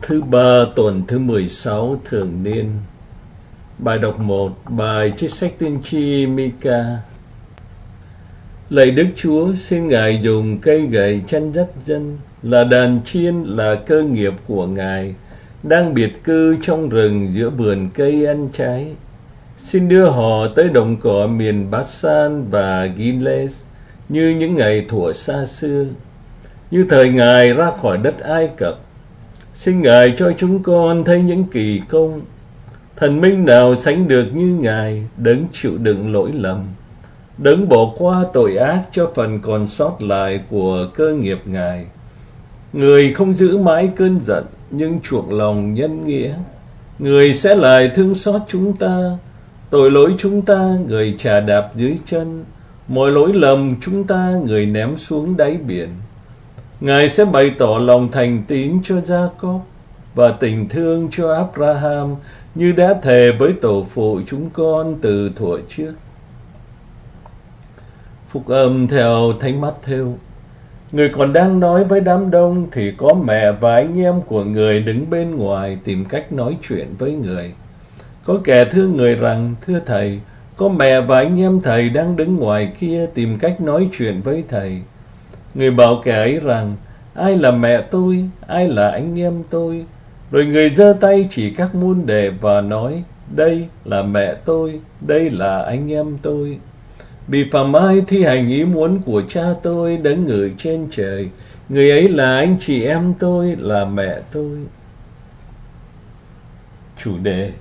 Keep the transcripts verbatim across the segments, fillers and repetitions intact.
Thứ ba tuần thứ mười sáu thường niên. Bài đọc một. Bài trích sách tiên tri Mi-ca. Lạy Đức Chúa, xin Ngài dùng cây gậy chăn dắt dân, là đàn chiên, là cơ nghiệp của Ngài, đang biệt cư trong rừng giữa vườn cây ăn trái. Xin đưa họ tới đồng cỏ miền Bát-san và Gilead, như những ngày thuở xa xưa, như thời Ngài ra khỏi đất Ai Cập. Xin Ngài cho chúng con thấy những kỳ công. Thần minh nào sánh được như Ngài, đấng chịu đựng lỗi lầm, đấng bỏ qua tội ác cho phần còn sót lại của cơ nghiệp Ngài. Người không giữ mãi cơn giận, nhưng chuộc lòng nhân nghĩa. Người sẽ lại thương xót chúng ta, tội lỗi chúng ta Người chà đạp dưới chân, mọi lỗi lầm chúng ta Người ném xuống đáy biển. Ngài sẽ bày tỏ lòng thành tín cho Gia-cốp và tình thương cho Abraham, như đã thề với tổ phụ chúng con từ thuở trước. Phúc âm theo Thánh Mát-thêu. Người còn đang nói với đám đông thì có mẹ và anh em của người đứng bên ngoài tìm cách nói chuyện với người. Có kẻ thưa người rằng: Thưa thầy, có mẹ và anh em thầy đang đứng ngoài kia tìm cách nói chuyện với thầy. Người bảo kẻ ấy rằng: Ai là mẹ tôi, ai là anh em tôi? Rồi người giơ tay chỉ các môn đệ và nói: Đây là mẹ tôi, đây là anh em tôi. Vì phàm ai thi hành ý muốn của cha tôi đấng ngự trên trời, người ấy là anh chị em tôi, là mẹ tôi. Chủ đề: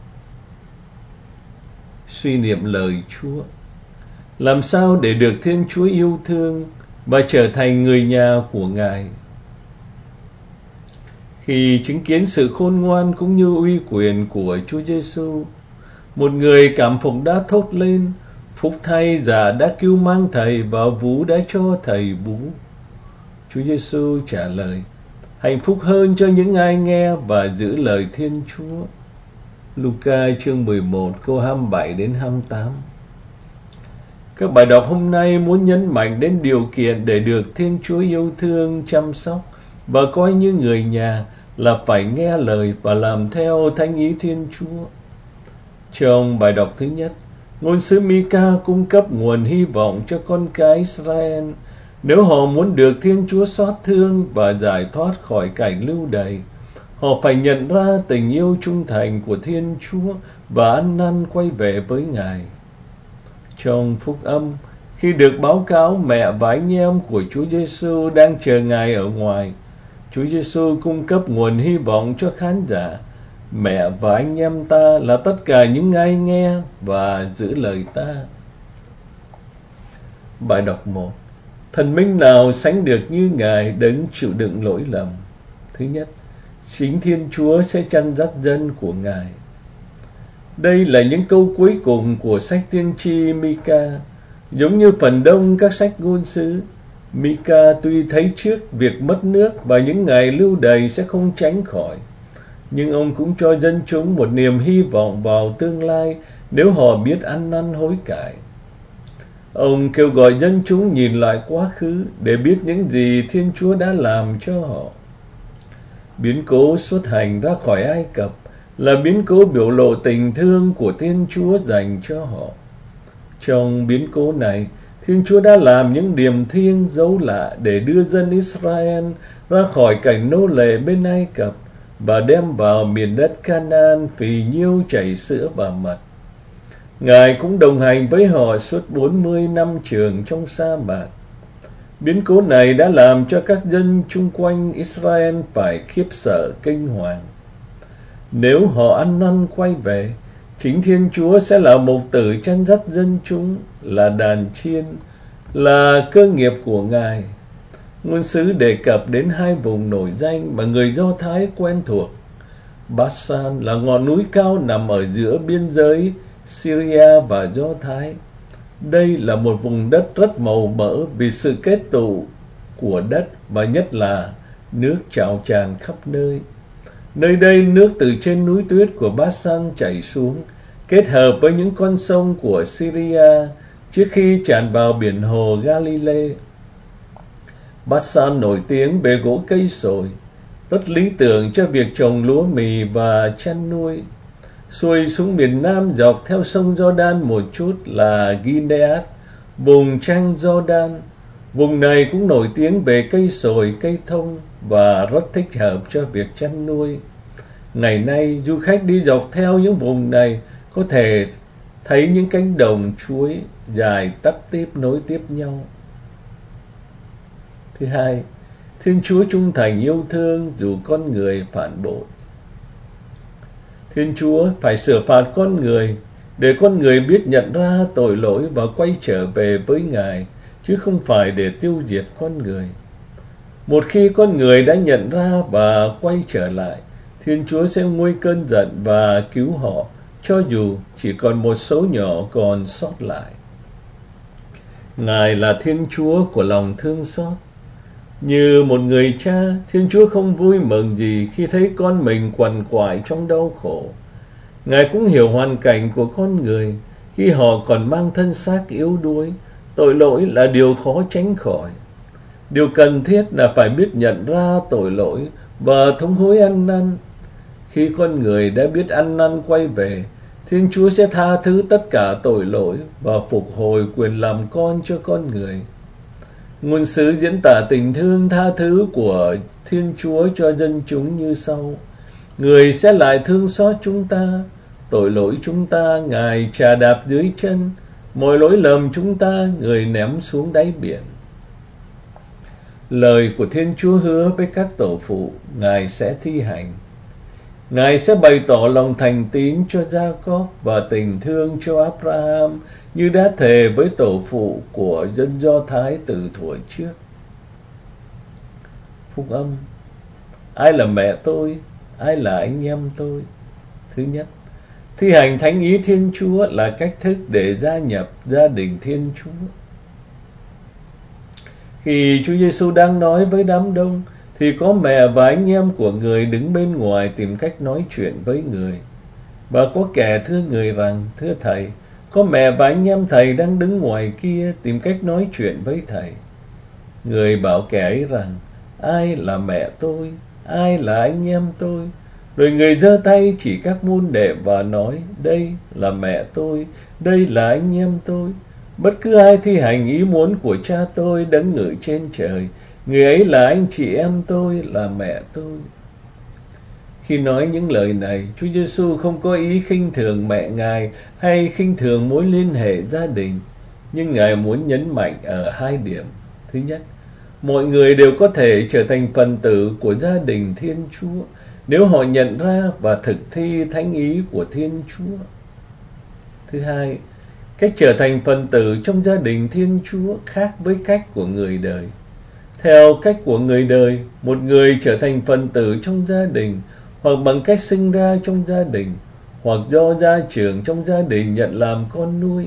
suy niệm lời Chúa. Làm sao để được Thiên Chúa yêu thương và trở thành người nhà của Ngài? Khi chứng kiến sự khôn ngoan cũng như uy quyền của Chúa Giêsu, một người cảm phục đã thốt lên: Phúc thay Già đã cứu mang thầy và vú đã cho thầy bú. Chúa Giêsu trả lời: Hạnh phúc hơn cho những ai nghe và giữ lời Thiên Chúa. Luca chương mười một câu hai mươi bảy đến hai mươi tám. Các bài đọc hôm nay muốn nhấn mạnh đến điều kiện để được Thiên Chúa yêu thương, chăm sóc và coi như người nhà là phải nghe lời và làm theo thánh ý Thiên Chúa. Trong bài đọc thứ nhất, ngôn sứ Mi-ca cung cấp nguồn hy vọng cho con cái Israel nếu họ muốn được Thiên Chúa xót thương và giải thoát khỏi cảnh lưu đày. Họ phải nhận ra tình yêu trung thành của Thiên Chúa và ăn năn quay về với Ngài. Trong phúc âm, khi được báo cáo mẹ và anh em của Chúa Giêsu đang chờ Ngài ở ngoài, Chúa Giêsu cung cấp nguồn hy vọng cho khán giả. Mẹ và anh em ta là tất cả những ai nghe và giữ lời ta. Bài đọc một. Thần minh nào sánh được như Ngài đấng chịu đựng lỗi lầm? Thứ nhất, chính Thiên Chúa sẽ chăn dắt dân của Ngài. Đây là những câu cuối cùng của sách tiên tri Mi-ca. Giống như phần đông các sách ngôn sứ, Mi-ca tuy thấy trước việc mất nước và những ngày lưu đày sẽ không tránh khỏi, nhưng ông cũng cho dân chúng một niềm hy vọng vào tương lai nếu họ biết ăn năn hối cải. Ông kêu gọi dân chúng nhìn lại quá khứ để biết những gì Thiên Chúa đã làm cho họ. Biến cố xuất hành ra khỏi Ai Cập là biến cố biểu lộ tình thương của Thiên Chúa dành cho họ. Trong biến cố này, Thiên Chúa đã làm những điềm thiêng dấu lạ để đưa dân Israel ra khỏi cảnh nô lệ bên Ai Cập và đem vào miền đất Canaan phì nhiêu chảy sữa và mật. Ngài cũng đồng hành với họ suốt bốn mươi năm trường trong sa mạc. Biến cố này đã làm cho các dân chung quanh Israel phải khiếp sợ kinh hoàng. Nếu họ ăn năn quay về, chính Thiên Chúa sẽ là mục tử chăn dắt dân chúng, là đàn chiên, là cơ nghiệp của Ngài. Ngôn sứ đề cập đến hai vùng nổi danh mà người Do Thái quen thuộc. Bát-san là ngọn núi cao nằm ở giữa biên giới Syria và Do Thái. Đây là một vùng đất rất màu mỡ vì sự kết tụ của đất và nhất là nước trào tràn khắp nơi. Nơi đây nước từ trên núi tuyết của Bát-san chảy xuống, kết hợp với những con sông của Syria trước khi tràn vào biển hồ Galilee. Bát-san nổi tiếng về gỗ cây sồi. rất lý tưởng cho việc trồng lúa mì và chăn nuôi. Xuôi xuống miền Nam dọc theo sông Jordan một chút là Gilead, vùng tranh Jordan. Vùng này cũng nổi tiếng về cây sồi, cây thông và rất thích hợp cho việc chăn nuôi. Ngày nay, du khách đi dọc theo những vùng này có thể thấy những cánh đồng chuối dài tấp tiếp nối tiếp nhau. Thứ hai, Thiên Chúa trung thành yêu thương dù con người phản bội. Thiên Chúa phải sửa phạt con người để con người biết nhận ra tội lỗi và quay trở về với Ngài, chứ không phải để tiêu diệt con người. Một khi con người đã nhận ra và quay trở lại, Thiên Chúa sẽ nguôi cơn giận và cứu họ, cho dù chỉ còn một số nhỏ còn sót lại. Ngài là Thiên Chúa của lòng thương xót. Như một người cha, Thiên Chúa không vui mừng gì khi thấy con mình quằn quại trong đau khổ. Ngài cũng hiểu hoàn cảnh của con người khi họ còn mang thân xác yếu đuối. Tội lỗi là điều khó tránh khỏi. Điều cần thiết là phải biết nhận ra tội lỗi và thống hối ăn năn. Khi con người đã biết ăn năn quay về, Thiên Chúa sẽ tha thứ tất cả tội lỗi và phục hồi quyền làm con cho con người. Ngôn sứ diễn tả tình thương tha thứ của Thiên Chúa cho dân chúng như sau: Người sẽ lại thương xót chúng ta, tội lỗi chúng ta Ngài chà đạp dưới chân, mọi lỗi lầm chúng ta Người ném xuống đáy biển. Lời của Thiên Chúa hứa với các tổ phụ Ngài sẽ thi hành. Ngài sẽ bày tỏ lòng thành tín cho Gia-cốp và tình thương cho Abraham như đã thề với tổ phụ của dân Do Thái từ thuở trước. Phúc âm. Ai là mẹ tôi? Ai là anh em tôi? Thứ nhất, thi hành thánh ý Thiên Chúa là cách thức để gia nhập gia đình Thiên Chúa. Khi Chúa Giêsu đang nói với đám đông, thì có mẹ và anh em của người đứng bên ngoài tìm cách nói chuyện với người. Và có kẻ thưa người rằng: Thưa Thầy, có mẹ và anh em Thầy đang đứng ngoài kia tìm cách nói chuyện với Thầy. Người bảo kẻ ấy rằng: Ai là mẹ tôi? Ai là anh em tôi? Rồi người giơ tay chỉ các môn đệ và nói: Đây là mẹ tôi, đây là anh em tôi. Bất cứ ai thi hành ý muốn của Cha tôi đấng ngự trên trời, người ấy là anh chị em tôi, là mẹ tôi. Khi nói những lời này, Chúa Giêsu không có ý khinh thường mẹ Ngài hay khinh thường mối liên hệ gia đình, nhưng Ngài muốn nhấn mạnh ở hai điểm. Thứ nhất, mọi người đều có thể trở thành phần tử của gia đình Thiên Chúa nếu họ nhận ra và thực thi thánh ý của Thiên Chúa. Thứ hai, cách trở thành phần tử trong gia đình Thiên Chúa khác với cách của người đời. Theo cách của người đời, một người trở thành phần tử trong gia đình hoặc bằng cách sinh ra trong gia đình, hoặc do gia trưởng trong gia đình nhận làm con nuôi.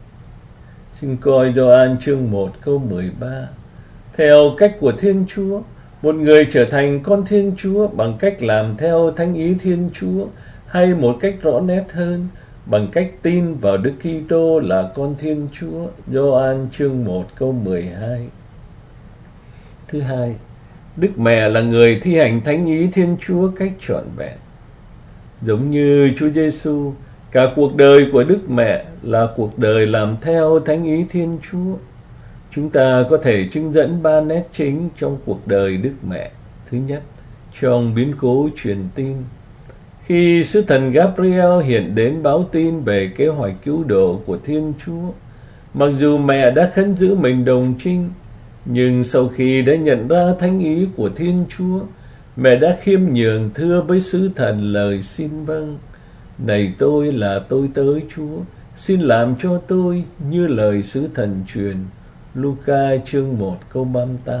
Xin coi Gioan chương một câu mười ba. Theo cách của Thiên Chúa, một người trở thành con Thiên Chúa bằng cách làm theo thánh ý Thiên Chúa, hay một cách rõ nét hơn, bằng cách tin vào Đức Kitô là con Thiên Chúa. Gioan chương một câu mười hai. Thứ hai, Đức Mẹ là người thi hành thánh ý Thiên Chúa cách trọn vẹn. Giống như Chúa Giêsu, cả cuộc đời của Đức Mẹ là cuộc đời làm theo thánh ý Thiên Chúa. Chúng ta có thể trưng dẫn ba nét chính trong cuộc đời Đức Mẹ. Thứ nhất, trong biến cố truyền tin. Khi sứ thần Gabriel hiện đến báo tin về kế hoạch cứu độ của Thiên Chúa, mặc dù mẹ đã khấn giữ mình đồng trinh, nhưng sau khi đã nhận ra thánh ý của Thiên Chúa, mẹ đã khiêm nhường thưa với sứ thần lời xin vâng: Này tôi là tôi tớ Chúa, xin làm cho tôi như lời sứ thần truyền. Luca chương một câu ba mươi tám.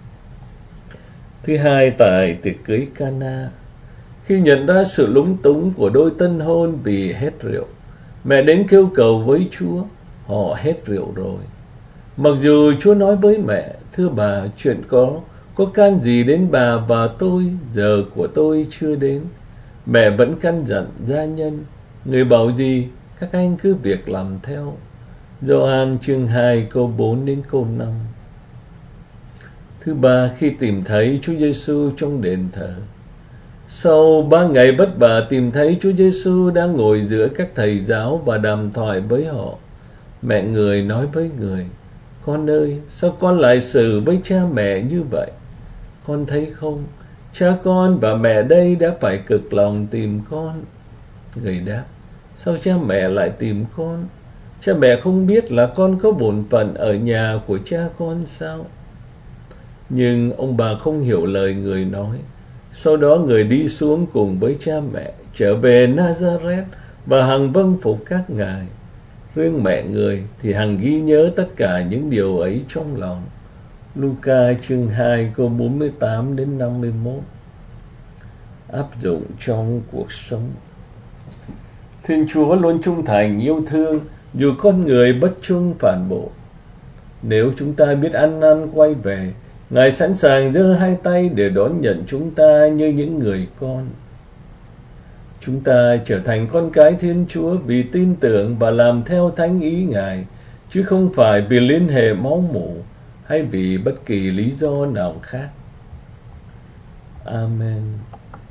Thứ hai, tại tiệc cưới Cana, khi nhận ra sự lúng túng của đôi tân hôn vì hết rượu, mẹ đến kêu cầu với Chúa: Họ hết rượu rồi. Mặc dù Chúa nói với mẹ: Thưa bà, chuyện có có can gì đến bà và tôi, giờ của tôi chưa đến. Mẹ vẫn căn dặn gia nhân: Người bảo gì, các anh cứ việc làm theo. Gioan chương hai câu bốn đến câu năm. Thứ ba, khi tìm thấy Chúa Giêsu trong đền thờ. Sau ba ngày vất vả tìm thấy Chúa Giêsu đang ngồi giữa các thầy giáo và đàm thoại với họ, mẹ người nói với người: Con ơi, sao con lại xử với cha mẹ như vậy? Con thấy không, cha con và mẹ đây đã phải cực lòng tìm con. Người đáp: Sao cha mẹ lại tìm con? Cha mẹ không biết là con có bổn phận ở nhà của cha con sao? Nhưng ông bà không hiểu lời người nói. Sau đó người đi xuống cùng với cha mẹ, trở về Nazareth và hằng vâng phục các ngài. Riêng mẹ người thì hằng ghi nhớ tất cả những điều ấy trong lòng. Luca chương hai câu bốn mươi tám đến năm mươi mốt. Áp dụng trong cuộc sống. Thiên Chúa luôn trung thành, yêu thương, dù con người bất trung phản bội. Nếu chúng ta biết ăn năn quay về, Ngài sẵn sàng giơ hai tay để đón nhận chúng ta như những người con. Chúng ta trở thành con cái Thiên Chúa vì tin tưởng và làm theo thánh ý Ngài, chứ không phải vì liên hệ máu mủ hay vì bất kỳ lý do nào khác. Amen.